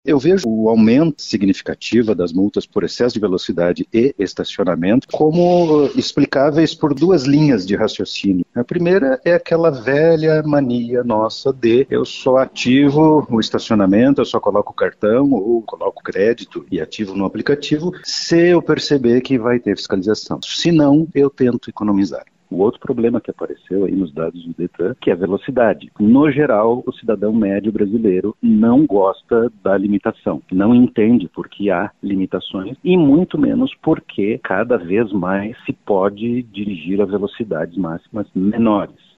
Eu vejo o aumento significativo das multas por excesso de velocidade e estacionamento como explicáveis por duas linhas de raciocínio. A primeira é aquela velha mania nossa de eu só ativo o estacionamento, eu só coloco o cartão ou coloco crédito e ativo no aplicativo se eu perceber que vai ter fiscalização. Se não, eu tento economizar. O outro problema que apareceu aí nos dados do Detran, que é a velocidade. No geral, o cidadão médio brasileiro não gosta da limitação, não entende por que há limitações e muito menos porque cada vez mais se pode dirigir a velocidades máximas menores.